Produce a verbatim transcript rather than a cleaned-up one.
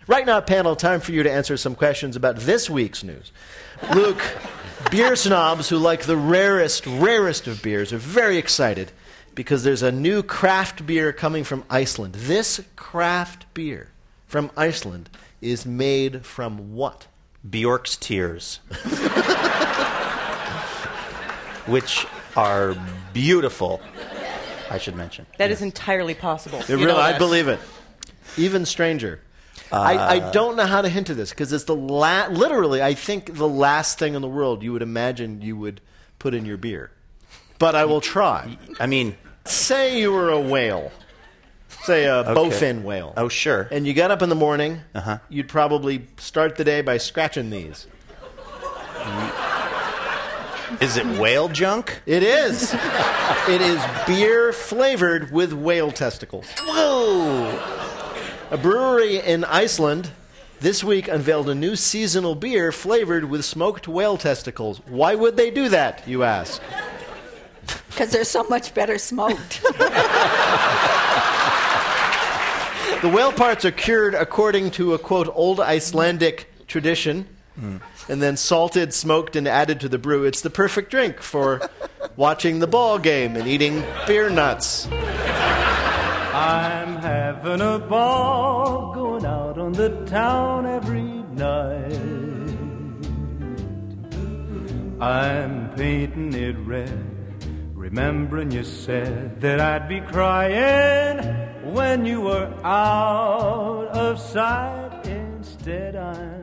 Right now, panel, time for you to answer some questions about this week's news. Luke, beer snobs who like the rarest, rarest of beers are very excited because there's a new craft beer coming from Iceland. This craft beer from Iceland is made from what? Bjork's tears. Which are beautiful, I should mention. That yes. is entirely possible. It really, I believe it. Even stranger. Uh, I, I don't know how to hint to this because it's the la- literally, I think, the last thing in the world you would imagine you would put in your beer. But I will try. I mean, say you were a whale. Say a okay. bowfin whale. Oh, sure. And you got up in the morning. Uh-huh. You'd probably start the day by scratching these. Is it whale junk? It is. It is beer flavored with whale testicles. Whoa! A brewery in Iceland this week unveiled a new seasonal beer flavored with smoked whale testicles. Why would they do that, you ask? Because they're so much better smoked. The whale parts are cured according to a, quote, old Icelandic tradition, mm. and then salted, smoked, and added to the brew. It's the perfect drink for watching the ball game and eating beer nuts. I'm having a ball going out on the town every night. I'm painting it red, remembering you said that I'd be crying when you were out of sight. Instead I'm